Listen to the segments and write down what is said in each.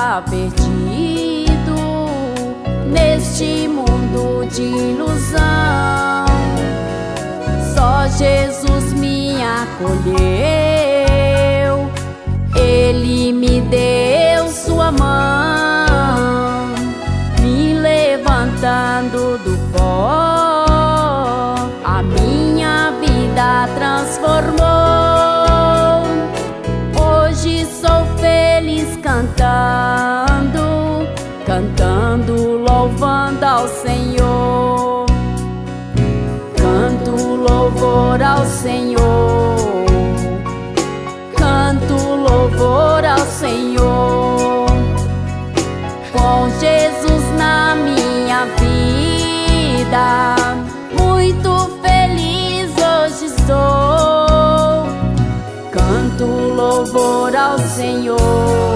estava perdido neste mundo de ilusão. Só Jesus me acolheu, Ele me deu sua mão, me levantando do pó, a minha vida transformou. Hoje sou feliz cantando, cantando, louvando ao Senhor. Canto louvor ao Senhor, canto louvor ao Senhor. Com Jesus na minha vida, muito feliz hoje estou. Canto louvor ao Senhor,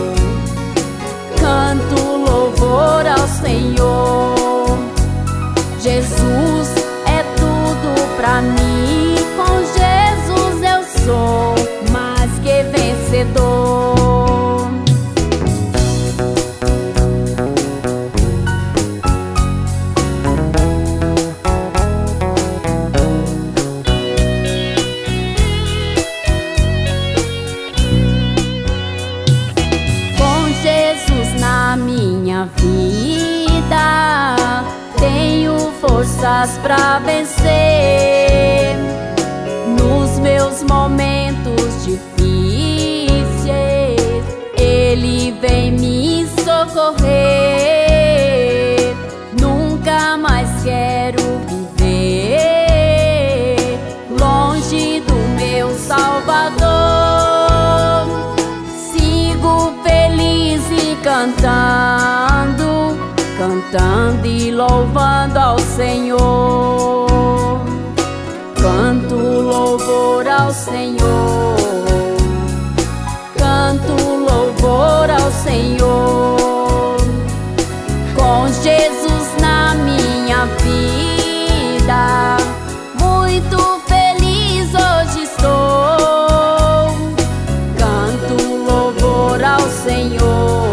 canto louvor ao Senhor. Jesus é tudo pra mim, com Jesus eu sou mais que vencedor. Com Jesus na minha vida, tenho forças pra vencer. Nos meus momentos difíceis, Ele vem me socorrer. Nunca mais quero viver longe do meu Salvador. Sigo feliz e cantando, cantando e louvando ao Senhor. Canto louvor ao Senhor, canto louvor ao Senhor. Com Jesus na minha vida, muito feliz hoje estou. Canto louvor ao Senhor,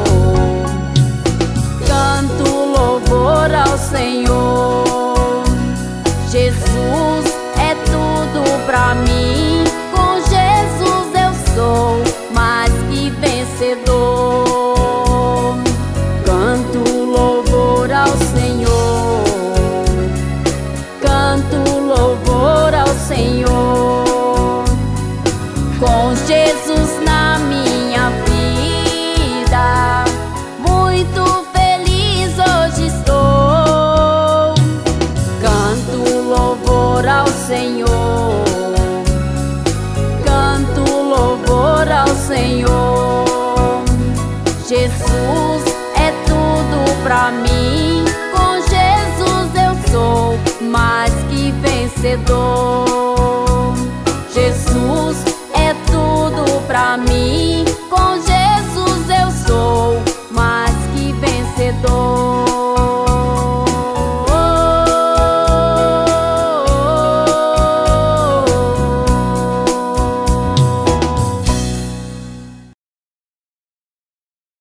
canto louvor ao Senhor. Jesus é tudo pra mim, com Jesus eu sou mais que vencedor. Canto louvor ao Senhor, canto louvor ao Senhor. Com Jesus na minha vida, muito feliz hoje estou. Canto louvor ao Senhor, canto louvor ao Senhor. Jesus é tudo pra mim, com Jesus eu sou mais que vencedor. Jesus é tudo pra mim,